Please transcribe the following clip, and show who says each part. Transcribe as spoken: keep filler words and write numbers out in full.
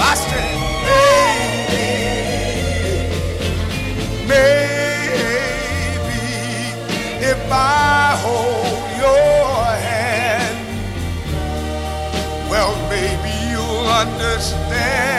Speaker 1: said, maybe, maybe if I hold your hand, well, maybe you'll understand.